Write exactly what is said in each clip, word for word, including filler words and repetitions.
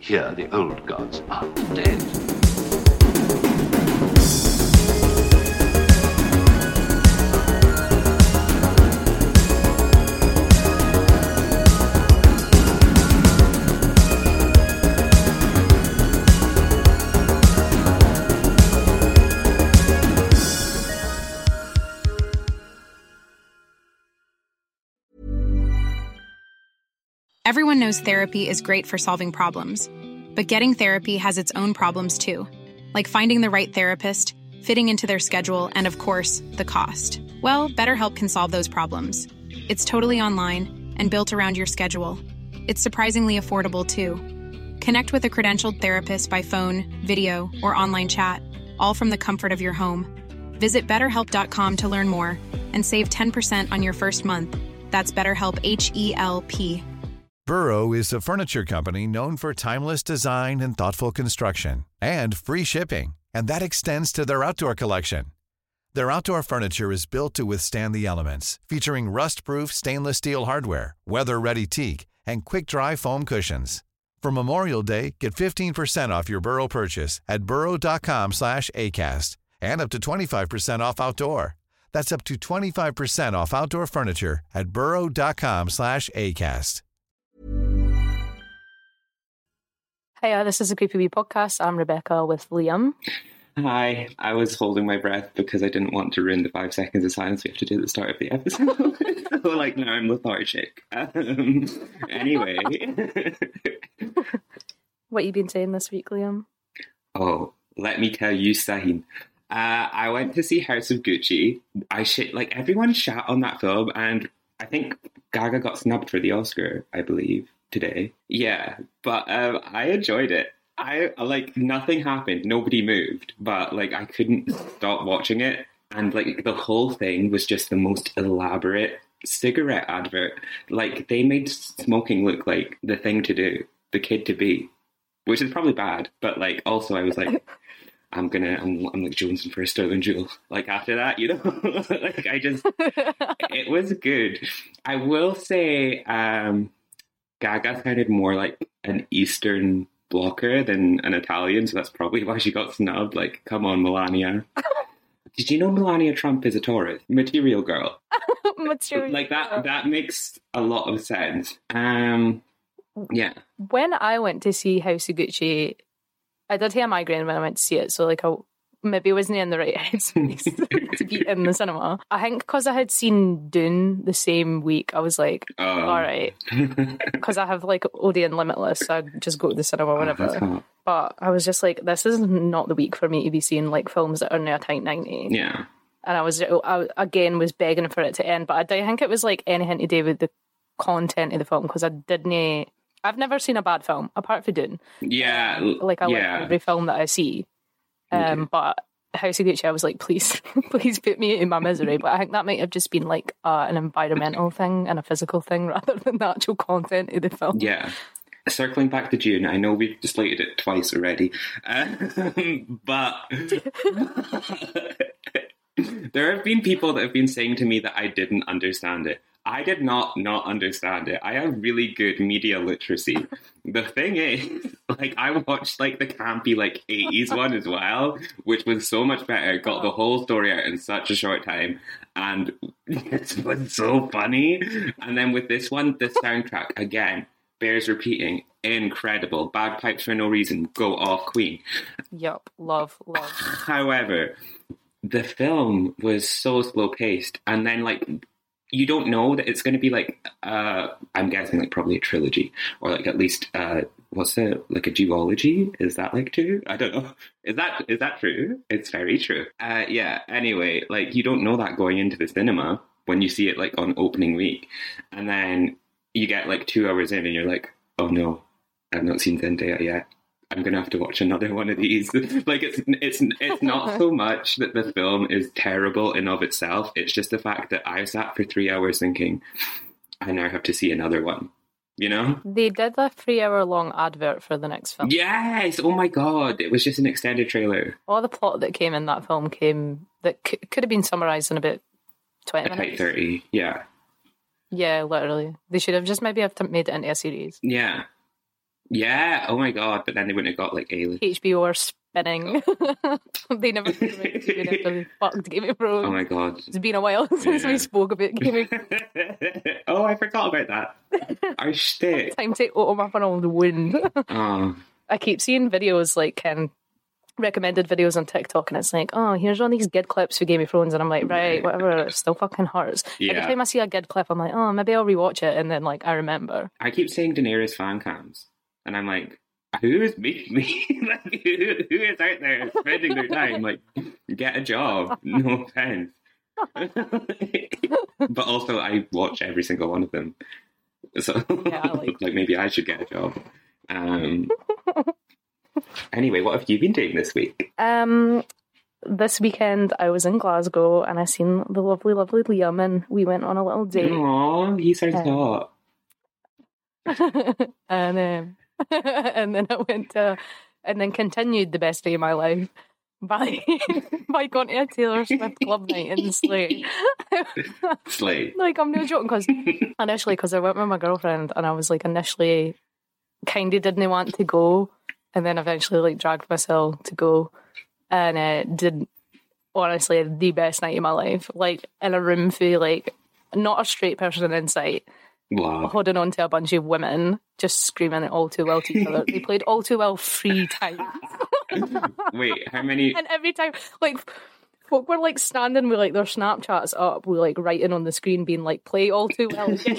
Here, the old gods are dead. Everyone knows therapy is great for solving problems, but getting therapy has its own problems too, like finding the right therapist, fitting into their schedule, and of course, the cost. Well, BetterHelp can solve those problems. It's totally online and built around your schedule. It's surprisingly affordable too. Connect with a credentialed therapist by phone, video, or online chat, all from the comfort of your home. Visit better help dot com to learn more and save ten percent on your first month. That's BetterHelp, H E L P. Burrow is a furniture company known for timeless design and thoughtful construction, and free shipping, and that extends to their outdoor collection. Their outdoor furniture is built to withstand the elements, featuring rust-proof stainless steel hardware, weather-ready teak, and quick-dry foam cushions. For Memorial Day, get fifteen percent off your Burrow purchase at burrow dot com slash acast, and up to twenty-five percent off outdoor. That's up to twenty-five percent off outdoor furniture at burrow dot com slash acast. Hiya, this is a Creepy Wee podcast. I'm Rebecca with Liam. Hi, I was holding my breath because I didn't want to ruin the five seconds of silence we have to do at the start of the episode. So, like, now I'm lethargic. Um, anyway. What you been saying this week, Liam? Oh, let me tell you, Sahin. Uh, I went to see House of Gucci. I shit, like, everyone shat on that film, and I think Gaga got snubbed for the Oscar, I believe, today. Yeah, but um, I enjoyed it. I like nothing happened, nobody moved, but like I couldn't stop watching it, and like the whole thing was just the most elaborate cigarette advert. Like they made smoking look like the thing to do, the kid to be, which is probably bad, but like also I was like, I'm gonna, I'm, I'm like Jonesing for a Sterling Jewel. Like after that, you know, like I just, it was good. I will say, um, Gaga sounded more like an Eastern blocker than an Italian, so that's probably why she got snubbed. Like, come on, Melania. Did you know Melania Trump is a Taurus? Material girl. Material like that girl. That makes a lot of sense. Um, yeah. When I went to see House of Gucci, I did have a migraine when I went to see it, so like I maybe wasn't in the right headspace to be in the cinema. I think because I had seen Dune the same week, I was like, um. all right. Because I have like Odeon Limitless, so I just go to the cinema whenever. Oh, but I was just like, this is not the week for me to be seeing like films that are now tight ninety. Yeah. And I was, I again was begging for it to end, but I do think it was like anything to do with the content of the film, because I didn't, I've never seen a bad film apart from Dune. Yeah. Like I yeah. like every film that I see. Um, okay. But House of Gucci, I was like, please, please put me in my misery. But I think that might have just been like uh, an environmental thing and a physical thing rather than the actual content of the film. Yeah. Circling back to June, I know we've slated it twice already, uh, but there have been people that have been saying to me that I didn't understand it. I did not not understand it. I have really good media literacy. The thing is, like, I watched, like, the campy, like, eighties one as well, which was so much better. Got the whole story out in such a short time, and it was so funny. And then with this one, the soundtrack, again, bears repeating, incredible. Bagpipes for no reason, go off Queen. Yup, love, love. However, the film was so slow-paced, and then, like, you don't know that it's going to be like, uh, I'm guessing like probably a trilogy, or like at least, uh, what's it, like a duology? Is that like true? I don't know. Is that is that true? It's very true. Uh, yeah, anyway, like you don't know that going into the cinema when you see it like on opening week. And then you get like two hours in and you're like, oh no, I've not seen Zendaya yet. I'm going to have to watch another one of these. Like, it's it's it's not so much that the film is terrible in of itself. It's just the fact that I sat for three hours thinking, I now have to see another one, you know? They did a three-hour-long advert for the next film. Yes! Oh my God. It was just an extended trailer. All the plot that came in that film came, that c- could have been summarised in about twenty minutes. Like thirty, yeah. Yeah, literally. They should have just maybe have made it into a series. Yeah. Yeah, oh my god, but then they wouldn't have got like A-list. H B O are spinning. They never even after they fucked Game of Thrones. Oh my god. It's been a while since Yeah. we spoke about Game of Thrones. Oh, I forgot about that. Our shtick. Time to open up an old wound. Oh, I keep seeing videos like um, recommended videos on TikTok, and it's like, oh, here's all these good clips for Game of Thrones, and I'm like, right, whatever, it still fucking hurts. Every Yeah. time I see a good clip, I'm like, oh, maybe I'll rewatch it, and then like I remember. I keep saying Daenerys fan cams, and I'm like, who is making me? Like, who, who is out there spending their time? Like, get a job. No offense. But also, I watch every single one of them. So, Yeah, I like- like, maybe I should get a job. Um. Anyway, what have you been doing this week? Um, this weekend I was in Glasgow, and I seen the lovely, lovely Liam, and we went on a little date. Aww, he sounds Um, hot. and um, and then I went to, and then continued the best day of my life by by going to a Taylor Swift club night in Slay. Slay. Like, I'm no joking, because initially, because I went with my girlfriend, and I was like initially kind of didn't want to go, and then eventually like dragged myself to go, and uh, did honestly the best night of my life. Like, in a room full, like, not a straight person in sight, Wow. holding on to a bunch of women, just screaming All Too Well to each other. They played All Too Well three times. Wait, how many? And every time, like, folk were like standing with like their Snapchats up, with like writing on the screen being like, play All Too Well again.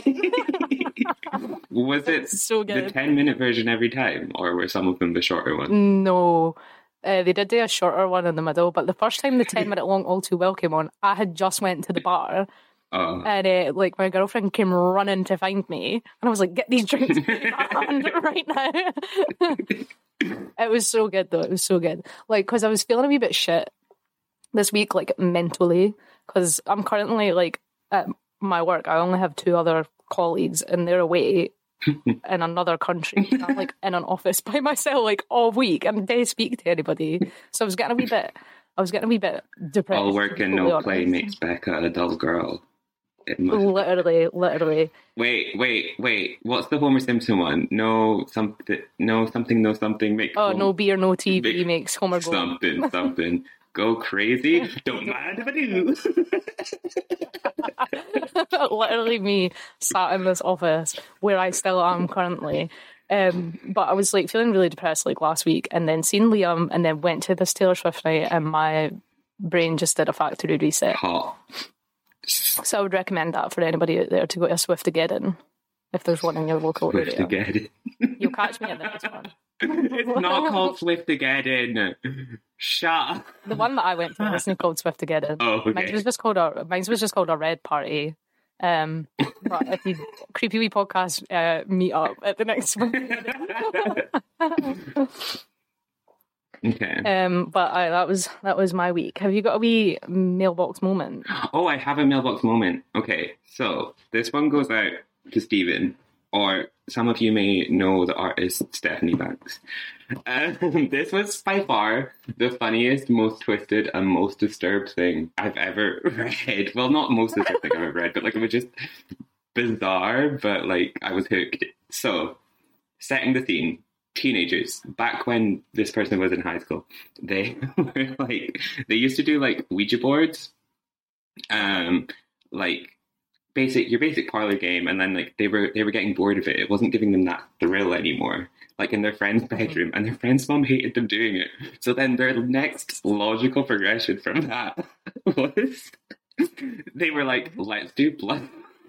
Was it So the good. ten minute version every time, or were some of them the shorter ones? No. Uh, they did do a shorter one in the middle, but the first time the ten minute long All Too Well came on, I had just went to the bar, Oh. and uh, like my girlfriend came running to find me, and I was like, get these drinks in my hand right now. It was so good though, it was so good. Like, because I was feeling a wee bit shit this week, like mentally, because I'm currently like at my work, I only have two other colleagues, and they're away in another country. And I'm like in an office by myself like all week, and didn't speak to anybody. So I was getting a wee bit, I was getting a wee bit depressed. All work to be and totally no play honest. makes Becca a dull girl. It must. Literally, literally. Wait, wait, wait. What's the Homer Simpson one? No something, no something, no something. Make Oh, Hom- no beer, no T V Make makes Homer go. something, something. Go crazy. Don't mind if I do. Literally me sat in this office where I still am currently. Um, but I was like feeling really depressed like last week, and then seen Liam, and then went to this Taylor Swift night, and my brain just did a factory reset. Hot. So I would recommend that for anybody out there to go to a Swiftageddon if there's one in your local Swift area. again. You'll catch me at the next one. It's not called Swift again. Shut up. The one that I went to wasn't called Swiftageddon. Oh, okay. Mine was just called a mine was just called a Red Party. Um, but if you creepy wee podcast uh, meet up at the next one. Okay. um, but I, that was that was my week. Have you got a wee mailbox moment? Oh, I have a mailbox moment. Okay, so this one goes out to Stephen, or some of you may know the artist Stephanie Banks. Um, this was by far the funniest, most twisted, and most disturbed thing I've ever read. Well, not most disturbed thing I've ever read, but like it was just bizarre, but like I was hooked. So, setting the scene. Teenagers, back when this person was in high school, they were like, they used to do like Ouija boards, um, like basic, your basic parlor game, and then like they were, they were getting bored of it. It wasn't giving them that thrill anymore, like in their friend's bedroom, and their friend's mom hated them doing it. So then their next logical progression from that was they were like, let's do blood.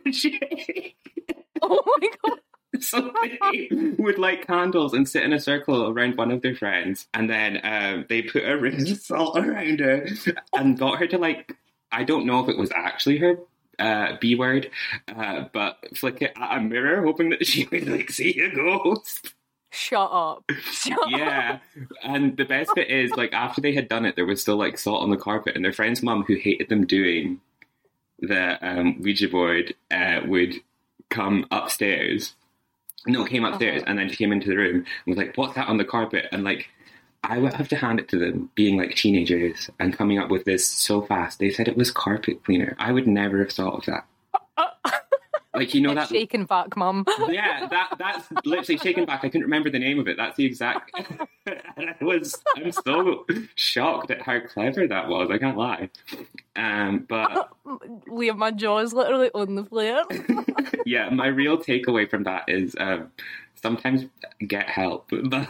Oh my god. So they would light candles and sit in a circle around one of their friends, and then um, they put a ring of salt around her and got her to like, I don't know if it was actually her uh, B word, uh, but flick it at a mirror, hoping that she would like see a ghost. Shut up. Shut up. Yeah, and the best bit is like after they had done it, there was still like salt on the carpet, and their friend's mum, who hated them doing the um, Ouija board, uh, would come upstairs. No, came upstairs, Uh-huh. and then she came into the room and was like, what's that on the carpet? And like, I would have to hand it to them, being like teenagers and coming up with this so fast. They said it was carpet cleaner. I would never have thought of that. Like, you know that... Shaken back, mum. Yeah, that that's literally Shaken Back. I couldn't remember the name of it. That's the exact... And I was... I'm so shocked at how clever that was. I can't lie. Um, but... Liam, my jaw is literally on the floor. Yeah, my real takeaway from that is um, sometimes get help.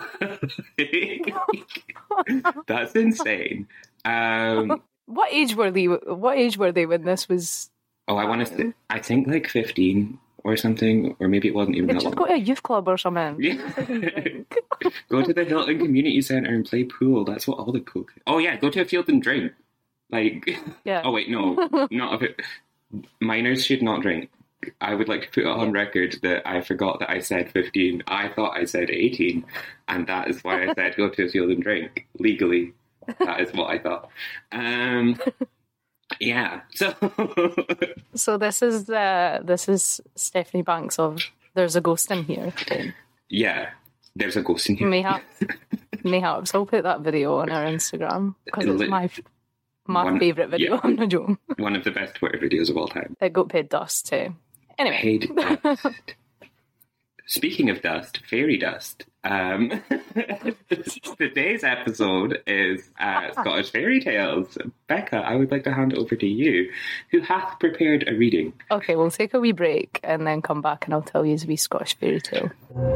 That's insane. Um, what age were they? What age were they when this was? Oh, I want to. Th- I think like fifteen or something, or maybe it wasn't even Did that you long. go to a youth club or something? Yeah. Go to the Hilton Community Centre and play pool. That's what all the cool kids... Oh yeah, go to a field and drink. Like, yeah. Oh wait, no, not a... Minors should not drink. I would like to put it on record that I forgot that I said fifteen. I thought I said eighteen, and that is why I said go to a field and drink legally. That is what I thought. Um, yeah. So, so this is uh, this is Stephanie Banks of There's a Ghost in Here. Yeah, there's a ghost in here. Mayhaps, mayhaps. I'll put that video on our Instagram because it's my my one, favourite video. Yeah, I'm not joking. One of the best Twitter videos of all time. It got paid dust too. Anyway. Paid dust. Speaking of dust, fairy dust. Um, today's episode is uh, Scottish Fairy Tales. Becca, I would like to hand it over to you, who hath prepared a reading. Okay, we'll take a wee break and then come back and I'll tell you a wee Scottish fairy tale.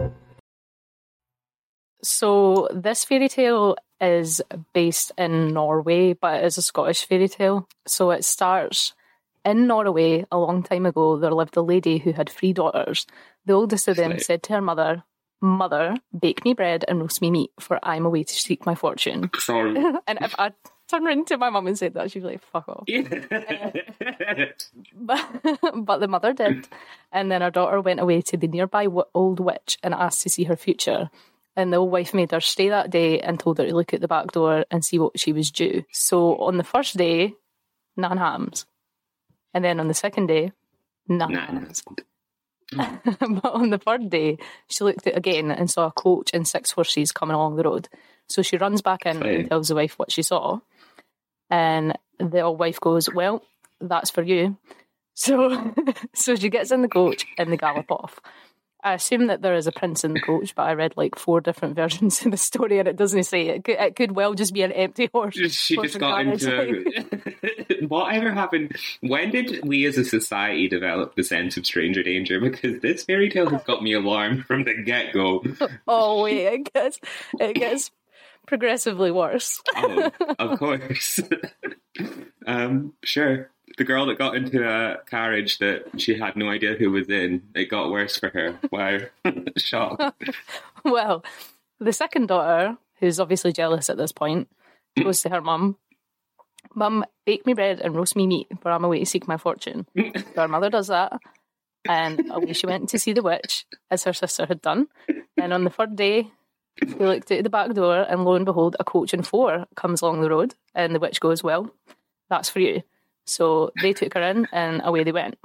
So this fairy tale is based in Norway, but it is a Scottish fairy tale. So it starts... In Norway, a long time ago, there lived a lady who had three daughters. The oldest of them said to her mother, "Mother, bake me bread and roast me meat, for I'm away to seek my fortune." Sorry. And if I turned around to my mum and said that, she'd be like, "Fuck off." uh, but, but the mother did. And then her daughter went away to the nearby w- old witch and asked to see her future. And the old wife made her stay that day and told her to look at the back door and see what she was due. So on the first day, none hams. And then on the second day, none. Nah. But on the third day, she looked at it again and saw a coach and six horses coming along the road. So she runs back in Sorry. and tells the wife what she saw. And the old wife goes, "Well, that's for you." So, so she gets in the coach and they gallop off. I assume that there is a prince in the coach, but I read like four different versions of the story and it doesn't say. It could, it could well just be an empty horse. She just got into... Whatever happened? When did we as a society develop the sense of stranger danger? Because this fairy tale has got me alarmed from the get-go. Oh, wait, it gets, it gets progressively worse. Oh, of course. um, sure. The girl that got into a carriage that she had no idea who was in, it got worse for her. Wow. Shock. Well, the second daughter, who's obviously jealous at this point, goes to her mum, "Mum, bake me bread and roast me meat, for I'm away to seek my fortune." So her mother does that, and away she went to see the witch, as her sister had done. And on the third day, she looked out the back door, and lo and behold, a coach and four comes along the road, and the witch goes, "Well, that's for you." So they took her in and away they went.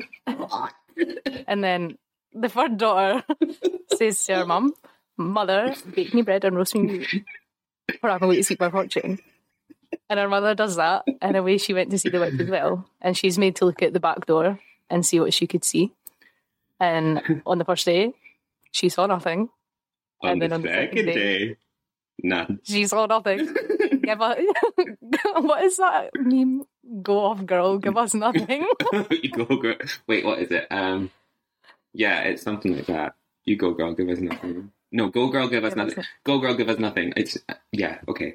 And then the third daughter says to her mum, "Mother, bake me bread and roast me meat, for I'm away to seek my fortune." And her mother does that, and away she went to see the witch as well. And she's made to look at the back door and see what she could see. And on the first day, she saw nothing. On and then the on the second, second day, day, none. She saw nothing. Give us, what is that meme? Go off, girl. Give us nothing. Go, girl. Wait, what is it? Um, yeah, it's something like that. You go, girl. Give us nothing. No, go, girl. Give us give nothing. Us go, girl. Give us nothing. It's uh, yeah. Okay.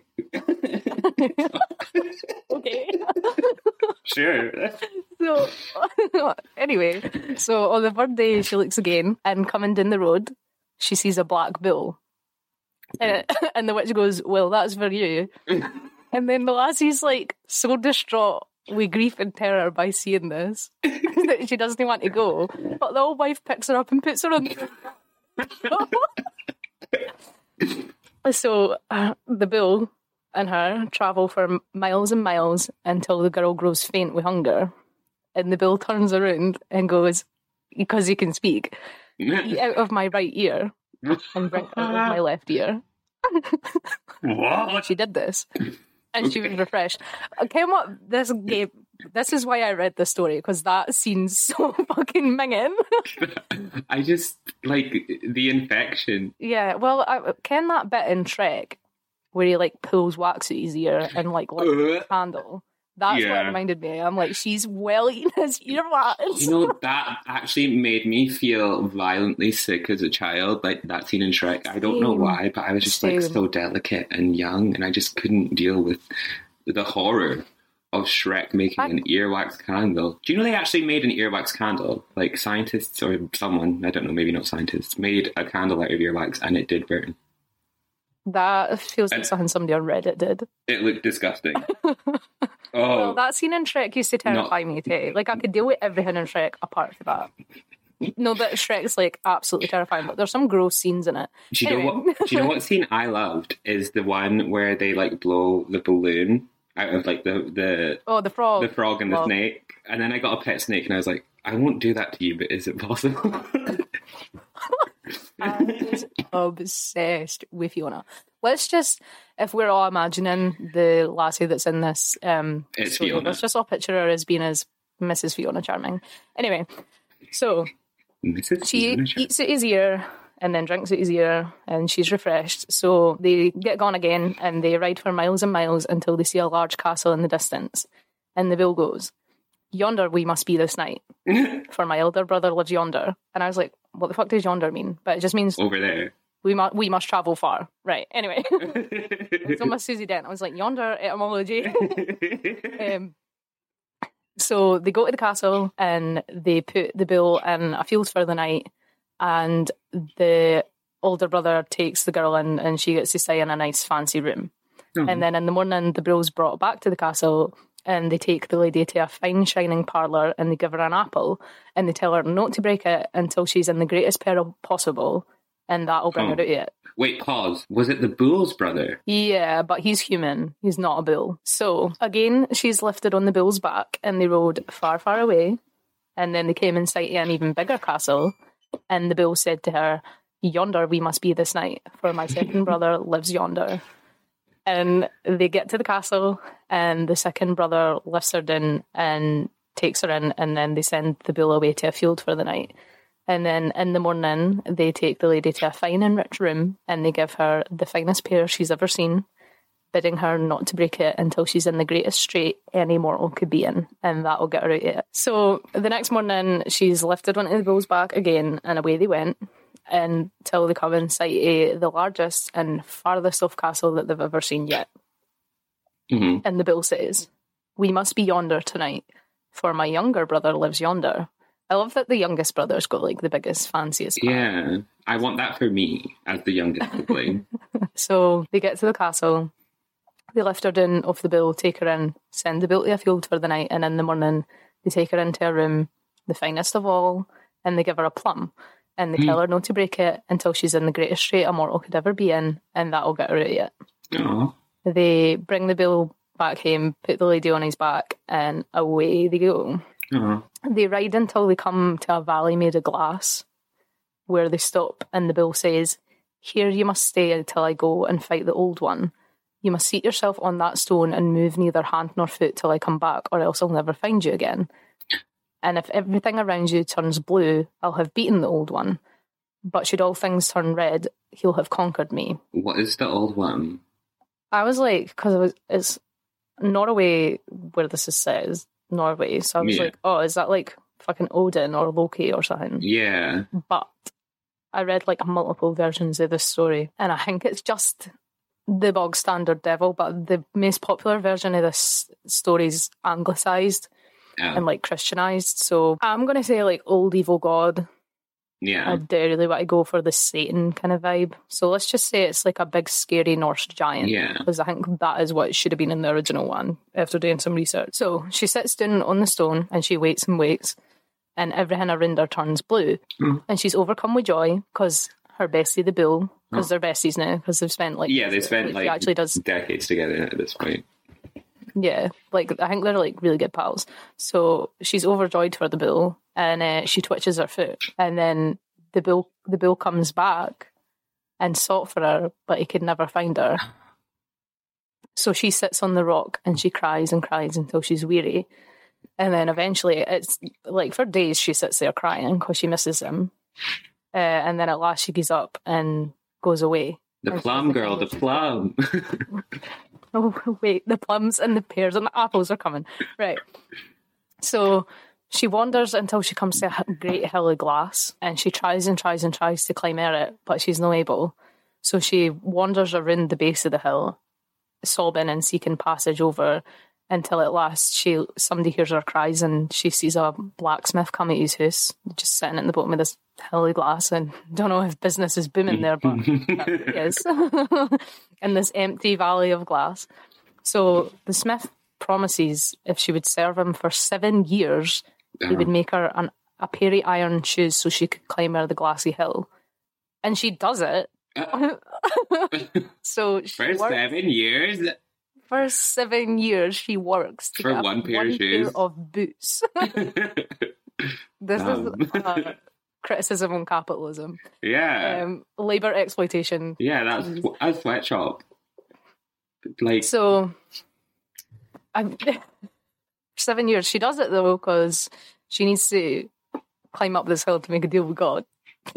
Okay. Sure. So anyway, so on the third day, she looks again, and coming down the road, she sees a black bull. And, and the witch goes, "Well, that's for you." And then the lassie's like so distraught with grief and terror by seeing this that she doesn't want to go. But the old wife picks her up and puts her on the... So uh, the bull and her travel for miles and miles until the girl grows faint with hunger. And the bull turns around and goes, because he can speak, "Eat out of my right ear and drink out of my left ear." What? She did this. And she was refreshed. Okay, what this gave This is why I read the story, because that scene's so fucking minging. I just, like, the infection. Yeah, well, I, ken that bit in Shrek where he, like, pulls wax out his ear and, like, lights a candle? That's Yeah. what reminded me. I'm like, she's well eating his earwax. You know, that actually made me feel violently sick as a child, like that scene in Shrek. I don't know Same. why, but I was just, like, Same. so delicate and young, and I just couldn't deal with the horror of Shrek making I- an earwax candle. Do you know they actually made an earwax candle? Like, scientists or someone, I don't know, maybe not scientists, made a candle out of earwax, and it did burn. That feels like And- something somebody on Reddit did. It looked disgusting. Well, Oh, that scene in Shrek used to terrify me too. Like, I could deal with everything in Shrek apart from that. No, that Shrek's, like, absolutely terrifying, but there's some gross scenes in it. do you know Anyway. what? Do you know what scene I loved is the one where they, like, blow the balloon out of, like, the the Oh, the frog. the frog and the Love. snake, and then I got a pet snake, and I was like, I won't do that to you, but is it possible? I was obsessed with Fiona. Let's just, if we're all imagining the lassie that's in this, um, It's story, Fiona. let's just all picture her as being as Missus Fiona Charming. Anyway, so Missus she Fiona Charming. eats at his ear and then drinks at his ear, and she's refreshed. So they get gone again, and they ride for miles and miles until they see a large castle in the distance. And the bill goes, "Yonder we must be this night, for my elder brother lives yonder." And I was like, what the fuck does yonder mean? But it just means over there. we must we must travel far. Right. Anyway, so my Susie Dent, I was like, yonder etymology. um, so they go to the castle and they put the bill in a field for the night, and the older brother takes the girl in, and she gets to stay in a nice fancy room. Oh. And then in the morning, the bill's brought back to the castle, and they take the lady to a fine shining parlour, and they give her an apple, and they tell her not to break it until she's in the greatest peril possible, and that'll bring Oh. her out of it. Wait, pause. Was it the bull's brother? Yeah, but he's human. He's not a bull. So, again, she's lifted on the bull's back, and they rode far, far away, and then they came in sight of an even bigger castle, and the bull said to her, "Yonder we must be this night, for my second brother lives yonder." And they get to the castle, and the second brother lifts her down and takes her in, and then they send the bull away to a field for the night. And then in the morning, they take the lady to a fine and rich room, and they give her the finest pear she's ever seen, bidding her not to break it until she's in the greatest strait any mortal could be in, and that'll get her out of it. So the next morning, she's lifted onto the bull's back again, and away they went, until they come in sight of the largest and farthest off castle that they've ever seen yet. Mm-hmm. And the bill says, "We must be yonder tonight, for my younger brother lives yonder." I love that the youngest brother's got, like, the biggest, fanciest car. Yeah, I want that for me as the youngest sibling. So they get to the castle, they lift her down off the bill, take her in, send the bill to a field for the night, and in the morning they take her into a room, the finest of all, and they give her a plum, and they tell her not to break it until she's in the greatest strait a mortal could ever be in, and that'll get her out of it. Aw. They bring the bill back home, put the lady on his back, and away they go. Aw. They ride until they come to a valley made of glass, where they stop, and the bill says, "Here you must stay until I go and fight the old one. You must seat yourself on that stone and move neither hand nor foot till I come back, or else I'll never find you again. And if everything around you turns blue, I'll have beaten the old one. But should all things turn red, he'll have conquered me." What is the old one? I was like, because it was, it's Norway where this is set, is Norway. So I was Yeah. like, oh, is that like fucking Odin or Loki or something? Yeah. But I read like multiple versions of this story, and I think it's just the bog standard devil, but the most popular version of this story is anglicised Oh. and like Christianized. So I'm going to say like old evil god. Yeah. I do really want to go for the Satan kind of vibe. So let's just say it's like a big scary Norse giant. Yeah. Because I think that is what should have been in the original one after doing some research. So she sits down on the stone and she waits and waits, and everything around her turns blue. Mm. And she's overcome with joy because her bestie, the bull, because Oh. they're besties now, because they've spent like... Yeah, they spent she like actually does, decades together at this point. yeah, like I think they're like really good pals. So she's overjoyed for the bull, and uh, she twitches her foot, and then the bull the bull comes back and sought for her, but he could never find her. So she sits on the rock and she cries and cries until she's weary. And then eventually, it's like for days she sits there crying because she misses him. Uh, and then at last she gives up and goes away. The and plum girl, the plum. Oh, wait, the plums and the pears and the apples are coming. Right. So she wanders until she comes to a great hill of glass, and she tries and tries and tries to climb over it, but she's not able. So she wanders around the base of the hill, sobbing and seeking passage over, until at last she somebody hears her cries and she sees a blacksmith come at his house, just sitting at the bottom of this hill of glass. And don't know if business is booming there, but it is. In this empty valley of glass. So the smith promises if she would serve him for seven years, he would make her an, a pair of iron shoes so she could climb out of the glassy hill. And she does it. Uh, so she for works, seven years? For seven years, she works to for get one pair one of shoes? Pair of boots. This um. is uh, criticism on capitalism. Yeah. Um, labour exploitation. Yeah, that's a sweatshop. Like so. I'm, seven years. She does it though because she needs to climb up this hill to make a deal with God.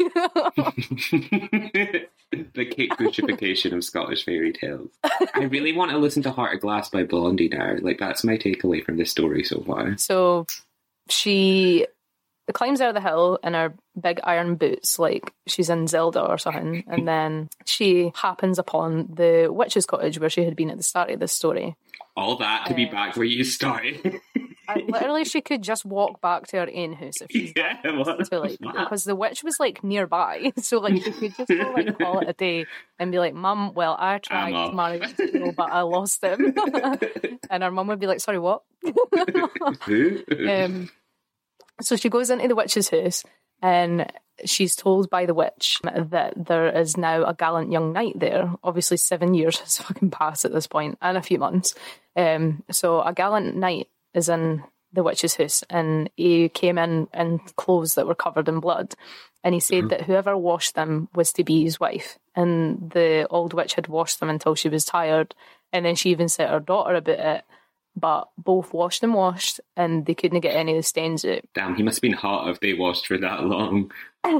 The Kate Bush'ification of Scottish fairy tales. I really want to listen to Heart of Glass by Blondie now. Like, that's my takeaway from this story so far. So she climbs out of the hill in her big iron boots, like she's in Zelda or something, and then she happens upon the witch's cottage where she had been at the start of this story. All that to uh, be back where you started. I, literally, she could just walk back to her own house if she's yeah, to, like, because the witch was like nearby, so like she could just go, like call it a day and be like, "Mum, well, I tried to marry this girl, but I lost him," and her mum would be like, "Sorry, what?" um, so she goes into the witch's house, and she's told by the witch that there is now a gallant young knight there. Obviously, seven years has fucking passed at this point, and a few months. Um, so a gallant knight is in the witch's house, and he came in in clothes that were covered in blood, and he said mm-hmm. that whoever washed them was to be his wife, and the old witch had washed them until she was tired, and then she even said her daughter about it, but both washed and washed, and they couldn't get any of the stains out. Damn, he must have been hot if they washed for that long.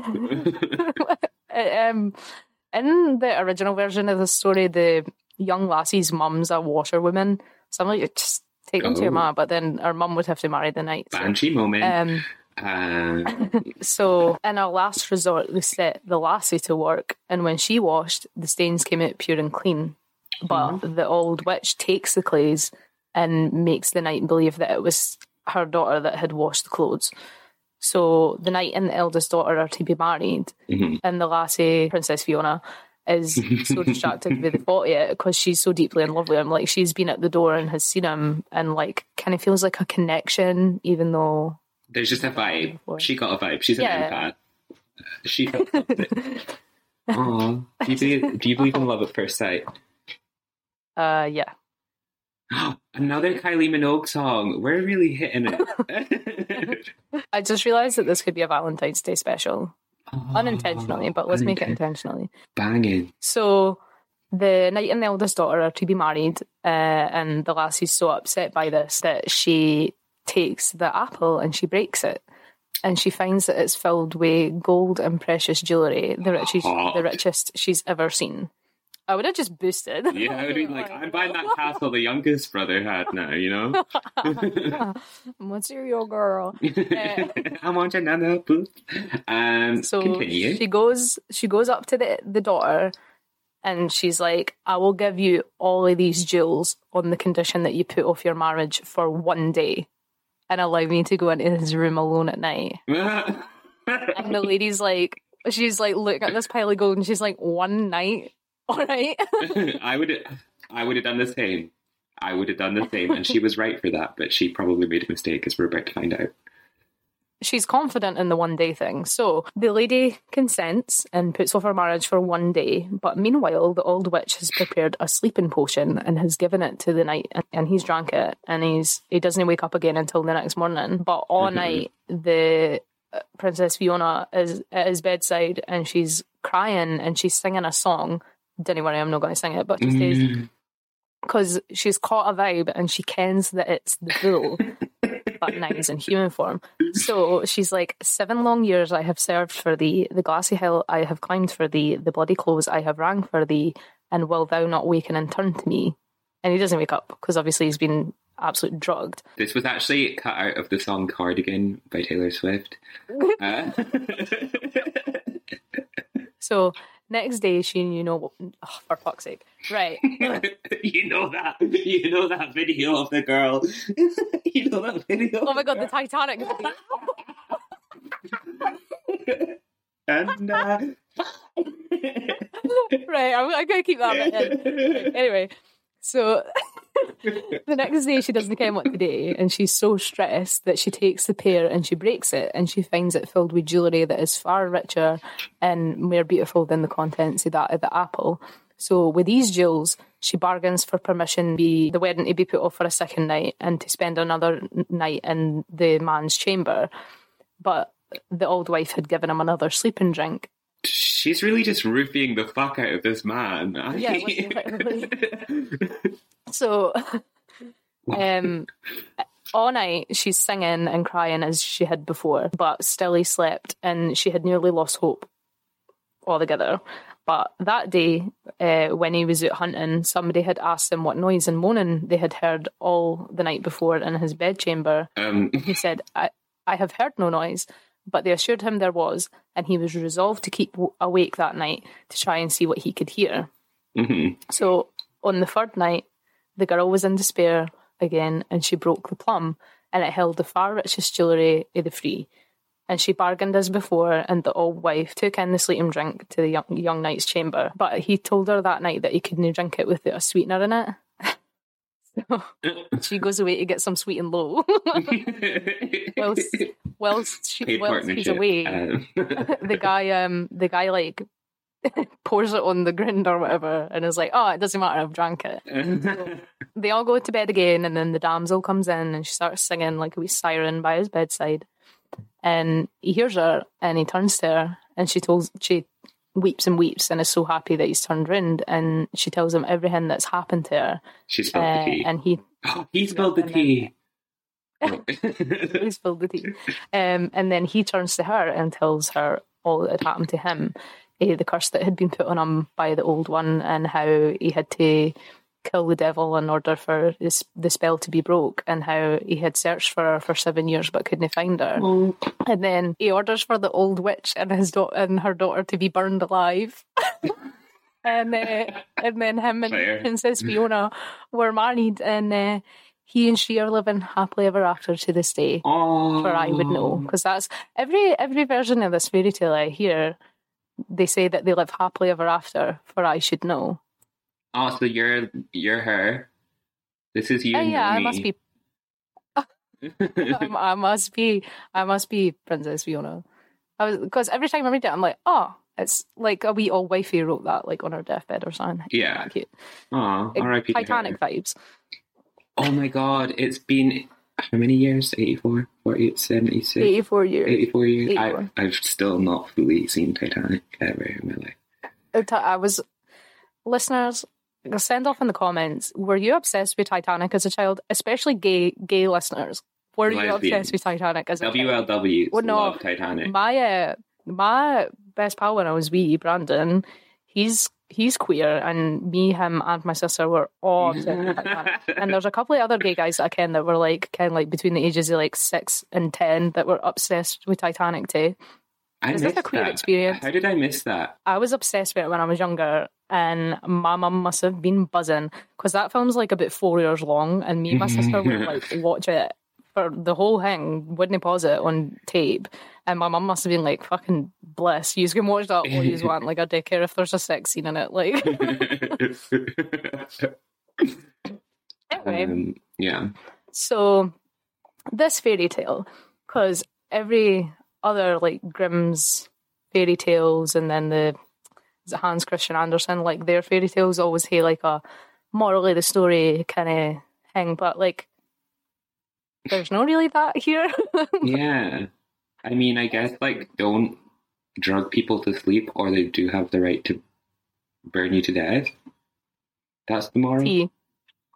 um, in the original version of the story, the young lassie's mum's a washerwoman, so I'm like, just take them oh. to your mum, but then her mum would have to marry the knight. So. Banshee moment. Um, uh... so, in our last resort, they set the lassie to work, and when she washed, the stains came out pure and clean. But mm-hmm. the old witch takes the clays and makes the knight believe that it was her daughter that had washed the clothes. So the knight and the eldest daughter are to be married, mm-hmm. and the lassie, Princess Fiona, is so distracted by the thought of it because she's so deeply in love with him. Like, she's been at the door and has seen him, and like kind of feels like a connection, even though there's just a vibe. She got a vibe. She's an yeah. empath. She felt something. Aww. Do you believe, do you believe in love at first sight? Uh, yeah. Another Kylie Minogue song. We're really hitting it. I just realised that this could be a Valentine's Day special. Oh, unintentionally, but let's make it intentionally. Banging. So the knight and the eldest daughter are to be married, uh, and the lassie's so upset by this that she takes the apple and she breaks it, and she finds that it's filled with gold and precious jewellery, the richest, the richest she's ever seen. I would have just boosted. Yeah, I would be like, I'm buying that castle the youngest brother had now, you know? Material girl. Uh, I want another boost. Um, so continue. she goes, she goes up to the, the daughter, and she's like, I will give you all of these jewels on the condition that you put off your marriage for one day and allow me to go into his room alone at night. And the lady's like, she's like looking at this pile of gold, and she's like, one night? All right. I would I would have done the same. I would have done the same. And she was right for that, but she probably made a mistake, as we're about to find out. She's confident in the one day thing. So the lady consents and puts off her marriage for one day. But meanwhile, the old witch has prepared a sleeping potion and has given it to the knight, and he's drank it, and he's he doesn't wake up again until the next morning. But all mm-hmm. night, the Princess Fiona is at his bedside, and she's crying and she's singing a song. Don't worry, I'm not going to sing it, but she says, because she's caught a vibe and she kens that it's the bull, but now he's in human form. So she's like, seven long years I have served for thee, the glassy hill I have climbed for thee, the bloody clothes I have rang for thee, and will thou not waken and turn to me? And he doesn't wake up because obviously he's been absolutely drugged. This was actually cut out of the song Cardigan by Taylor Swift. Uh. So next day, she, you know, oh, for fuck's sake, right? you know that, you know that video of the girl. you know that video. Oh my god, the Titanic video. and uh... right, I'm, I'm gonna keep that bit in. Anyway, so the next day she doesn't care what to do, and she's so stressed that she takes the pear and she breaks it, and she finds it filled with jewellery that is far richer and more beautiful than the contents of that of the apple. So with these jewels, she bargains for permission be the wedding to be put off for a second night and to spend another night in the man's chamber. But the old wife had given him another sleeping drink. She's really just roofing the fuck out of this man. Yeah, literally. So, um, all night she's singing and crying as she had before, but still he slept, and she had nearly lost hope altogether. But that day, uh, when he was out hunting, somebody had asked him what noise and moaning they had heard all the night before in his bedchamber. Um. He said, I, I have heard no noise. But they assured him there was, and he was resolved to keep w- awake that night to try and see what he could hear. Mm-hmm. So on the third night, the girl was in despair again, and she broke the plum, and it held the far richest jewellery of the three. And she bargained as before, and the old wife took in the sleeping drink to the young, young knight's chamber. But he told her that night that he couldn't drink it with a sweetener in it. So she goes away to get some sweet and low. whilst whilst, she, whilst he's away, um. the guy, um, the guy like pours it on the ground or whatever, and is like, "Oh, it doesn't matter, I've drank it." So they all go to bed again, and then the damsel comes in and she starts singing like a wee siren by his bedside, and he hears her and he turns to her, and she tells she. weeps and weeps and is so happy that he's turned round, and she tells him everything that's happened to her. She spilled uh, the tea. And he... Oh, he spilled the tea. he spilled the tea. Um, and then he turns to her and tells her all that had happened to him, uh, the curse that had been put on him by the old one, and how he had to kill the devil in order for this, the spell to be broke, and how he had searched for her for seven years but couldn't find her. Oh. And then he orders for the old witch and his da- and her daughter to be burned alive. and uh, and then him and Fair. Princess Fiona were married, and uh, he and she are living happily ever after to this day. Oh. For I would know, because that's every every version of this fairy tale I hear. They say that they live happily ever after. For I should know. Oh, so you're you're her. This is you. Uh, and yeah, I me. must be. um, I must be. I must be Princess Fiona. I was because every time I read it, I'm like, oh, it's like a wee old wifey wrote that like on her deathbed or something. Yeah. Cute. Oh, R I P Titanic vibes. Oh my god, it's been how many years? eighty-four, forty-eight, seventy-six eighty-four years. eighty-four years. eighty-four. I, I've still not fully seen Titanic ever in my life. I was, listeners, send off in the comments, were you obsessed with Titanic as a child? Especially gay gay listeners. Were you Lesbian. obsessed with Titanic as a W L W Well, no, love Titanic. My uh, my best pal when I was wee, Brandon, he's he's queer, and me, him, and my sister were all obsessed with Titanic. And there's a couple of other gay guys that I ken that were like kind of like between the ages of like six and ten that were obsessed with Titanic too. I Is this a missed queer that. experience? How did I miss that? I was obsessed with it when I was younger, and my mum must have been buzzing because that film's like about four years long, and me and my sister would like watch it for the whole thing, wouldn't pause it on tape, and my mum must have been like, fucking bliss, you can watch that all you want, like I don't care if there's a sex scene in it, like. Anyway, um, yeah. so this fairy tale, because every other like Grimm's fairy tales, and then the is it Hans Christian Andersen, like their fairy tales always have like a moral of the story kind of thing, but like there's no really that here. Yeah. I mean, I guess like don't drug people to sleep, or they do have the right to burn you to death. That's the moral. Tea.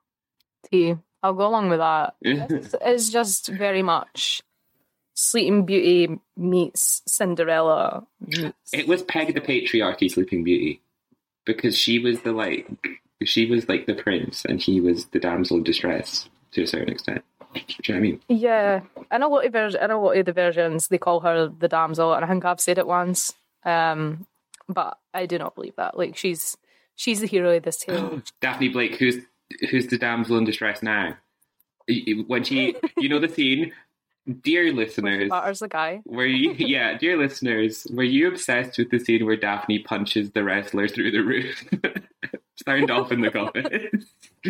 Tea. I'll go along with that. This is just very much Sleeping Beauty meets Cinderella. Meets... It was Peg the patriarchy Sleeping Beauty, because she was the like she was like the prince and he was the damsel in distress to a certain extent. Do you know what I mean? Yeah, in a lot of vers- in a lot of the versions, they call her the damsel, and I think I've said it once, um, but I do not believe that. Like she's she's the hero of this tale. Daphne Blake, who's who's the damsel in distress now? When she, you know the scene, dear listeners, Butters the guy. Were you, yeah, dear listeners, were you obsessed with the scene where Daphne punches the wrestler through the roof? Sound off in the comments.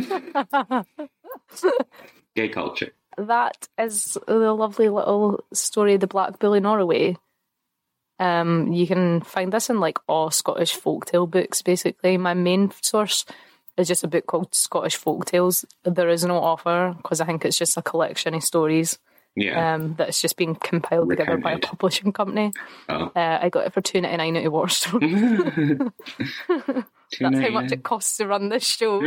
Gay culture. That is the lovely little story, The Black Bull in Norway. Um, you can find this in like all Scottish folktale books, basically. My main source is just a book called Scottish Folktales. There is no author, because I think it's just a collection of stories. Yeah. Um, that's just been compiled together by a publishing company. Oh. Uh, I got it for two ninety nine at Waterstone. That's how much it costs to run this show.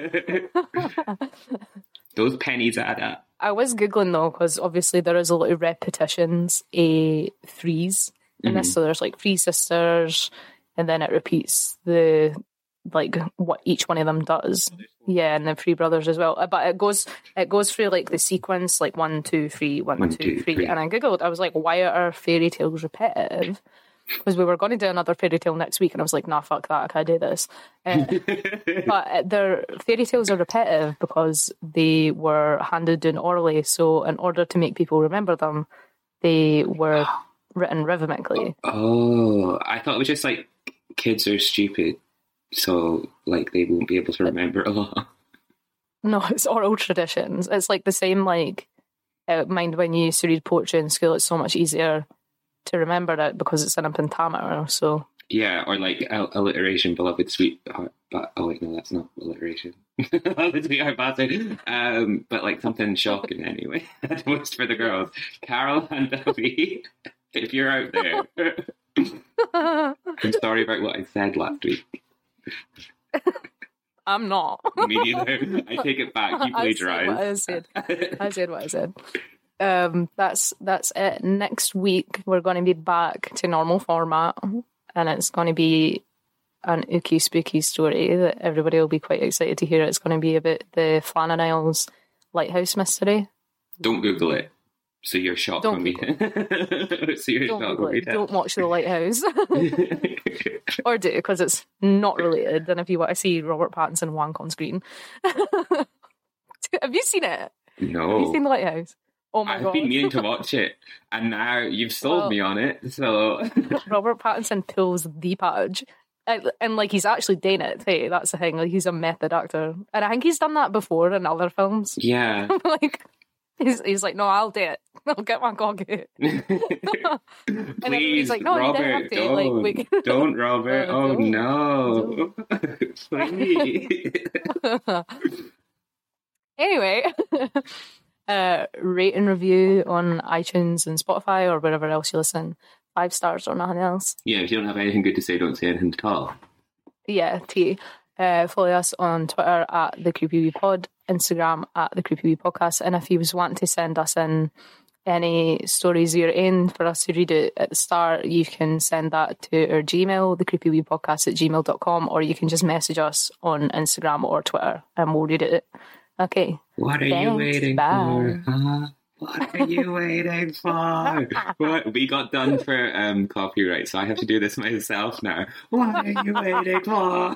Those pennies add up. I was Googling though, because obviously there is a lot of repetitions, a threes in mm-hmm. this. So there's like three sisters, and then it repeats the like what each one of them does. Yeah, and then three brothers as well. But it goes it goes through like the sequence, like one, two, three, one, one two, two, three. three. And I Googled, I was like, why are fairy tales repetitive? Because we were going to do another fairy tale next week, and I was like, nah, fuck that, I can't do this. Uh, but their fairy tales are repetitive because they were handed down orally, so in order to make people remember them, they were written rhythmically. Oh, I thought it was just like kids are stupid, so like they won't be able to remember a lot. No, it's oral traditions. It's like the same, like, uh, mind when you used to read poetry in school, it's so much easier to remember it because it's in a pentameter, so... Yeah, or like al- alliteration, beloved sweetheart. But, oh wait, no, that's not alliteration. Beloved sweetheart bastard. Um, but like something shocking anyway. That was for the girls. Carol and Debbie, if you're out there, I'm sorry about what I said last week. I'm not. Me neither. I take it back. You plagiarized. I said what I said. I said what I said. Um, that's that's it. Next week we're going to be back to normal format, and it's going to be an ooky spooky story that everybody will be quite excited to hear. It's going to be about the Flannan Isles lighthouse mystery. Don't Google it. So you're shocked Don't when we so you're Don't shocked when we Don't watch The Lighthouse. Or do, because it's not related. And if you want to see Robert Pattinson wank on screen. Have you seen it? No. Have you seen The Lighthouse? Oh my I've God. been meaning to watch it, and now you've sold well, me on it, so... Robert Pattinson pulls the page. And, and, like, he's actually doing it, hey, that's the thing. Like, he's a method actor. And I think he's done that before in other films. Yeah. like... He's, he's like, no, I'll do it. I'll get my cock out. Please, he's like, no, Robert, don't. Like, we... don't, Robert. Uh, oh, don't. no. Please. Anyway, uh, rate and review on iTunes and Spotify or wherever else you listen. Five stars or nothing else. Yeah, if you don't have anything good to say, don't say anything at all. Yeah, T. Uh, follow us on Twitter at The Creepy Wee Pod, Instagram at The Creepy Wee Podcast, and if you was wanting to send us in any stories you're in for us to read it at the start, you can send that to our Gmail, The Creepy Wee Podcast at gmail dot com, or you can just message us on Instagram or Twitter and we'll read it. Okay. What are Thanks. you waiting Bye. for? Huh? What are you waiting for? What? We got done for um, copyright, so I have to do this myself now. What are you waiting for?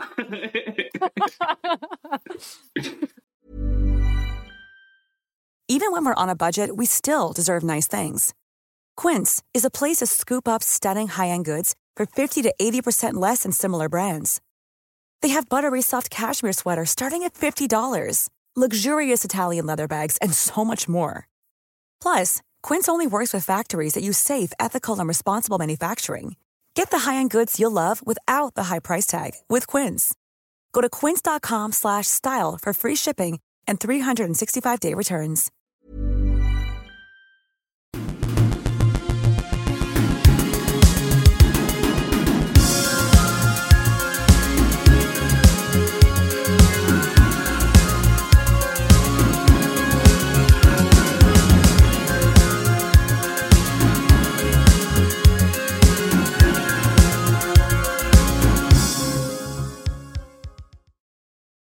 Even when we're on a budget, we still deserve nice things. Quince is a place to scoop up stunning high-end goods for fifty to eighty percent less than similar brands. They have buttery soft cashmere sweaters starting at fifty dollars, luxurious Italian leather bags, and so much more. Plus, Quince only works with factories that use safe, ethical, and responsible manufacturing. Get the high-end goods you'll love without the high price tag with Quince. Go to quince dot com slash style for free shipping and three sixty-five day returns.